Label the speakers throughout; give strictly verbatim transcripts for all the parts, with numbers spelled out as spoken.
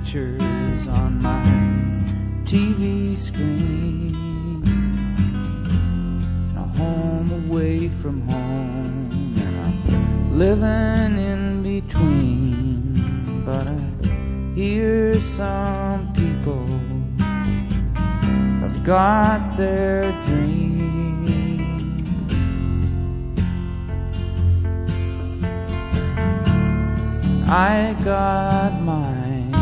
Speaker 1: pictures on my T V screen. A home away from home, and I'm living in between. But I hear some people have got their dreams. I got mine.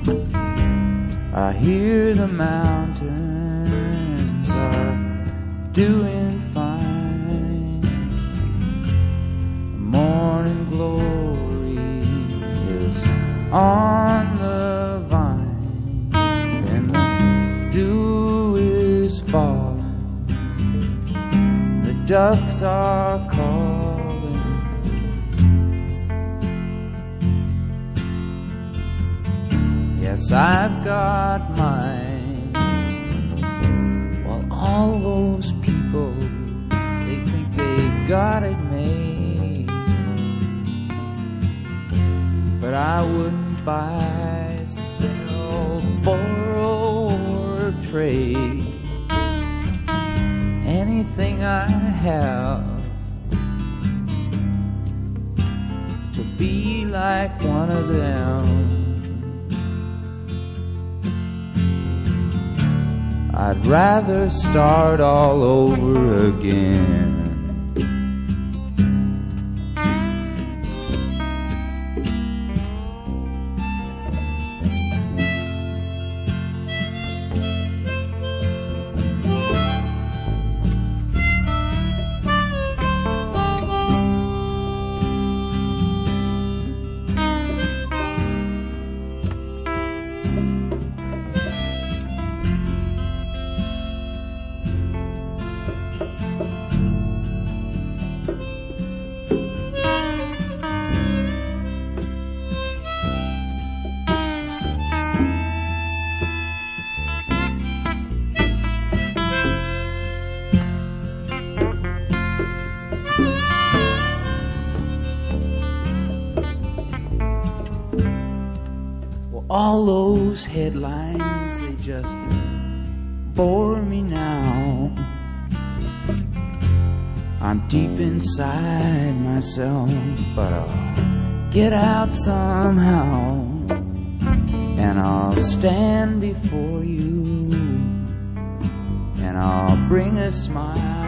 Speaker 1: I hear the mountains are doing fine. The morning glory is on the vine, and the dew is falling. The ducks are calling. Yes, I've got mine. While all those people, they think they've got it made. But I wouldn't buy, sell, borrow, or trade anything I have to be like one of them. I'd rather start all over again. All those headlines, they just bore me now. I'm deep inside myself, but I'll get out somehow, and I'll stand before you, and I'll bring a smile.